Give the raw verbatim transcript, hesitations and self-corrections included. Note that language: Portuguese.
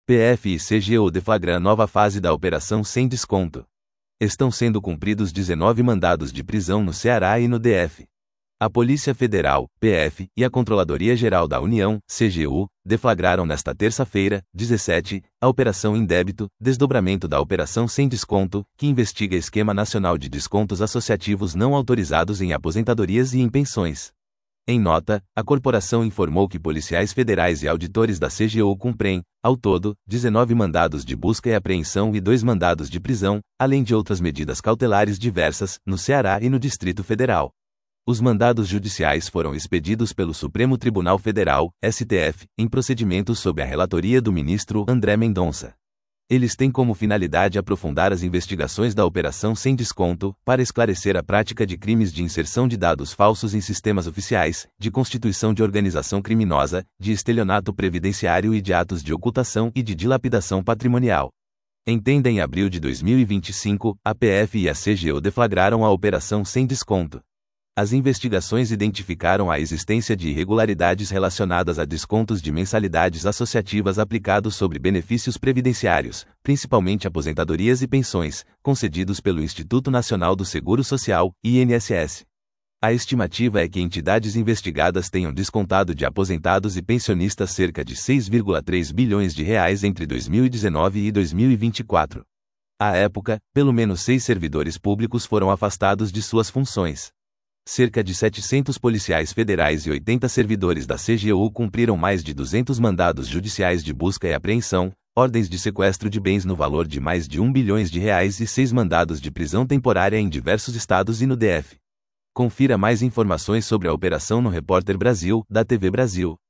P F e C G U deflagram nova fase da Operação Sem Desconto. Estão sendo cumpridos dezenove mandados de prisão no Ceará e no D F. A Polícia Federal, P F, e a Controladoria Geral da União, C G U, deflagraram nesta terça-feira, dezessete, a Operação Indébito, desdobramento da Operação Sem Desconto, que investiga esquema nacional de descontos associativos não autorizados em aposentadorias e em pensões. Em nota, a corporação informou que policiais federais e auditores da C G U cumprem, ao todo, dezenove mandados de busca e apreensão e dois mandados de prisão, além de outras medidas cautelares diversas, no Ceará e no Distrito Federal. Os mandados judiciais foram expedidos pelo Supremo Tribunal Federal, S T F, em procedimentos sob a relatoria do ministro André Mendonça. Eles têm como finalidade aprofundar as investigações da Operação Sem Desconto, para esclarecer a prática de crimes de inserção de dados falsos em sistemas oficiais, de constituição de organização criminosa, de estelionato previdenciário e de atos de ocultação e de dilapidação patrimonial. Entenda, em abril de dois mil e vinte e cinco, a P F e a C G U deflagraram a Operação Sem Desconto. As investigações identificaram a existência de irregularidades relacionadas a descontos de mensalidades associativas aplicados sobre benefícios previdenciários, principalmente aposentadorias e pensões, concedidos pelo Instituto Nacional do Seguro Social, I N S S. A estimativa é que entidades investigadas tenham descontado de aposentados e pensionistas cerca de seis vírgula três bilhões de reais entre dois mil e dezenove e dois mil e vinte e quatro. À época, pelo menos seis servidores públicos foram afastados de suas funções. Cerca de setecentos policiais federais e oitenta servidores da C G U cumpriram mais de duzentos mandados judiciais de busca e apreensão, ordens de sequestro de bens no valor de mais de um bilhão de reais e seis mandados de prisão temporária em diversos estados e no D F. Confira mais informações sobre a operação no Repórter Brasil, da T V Brasil.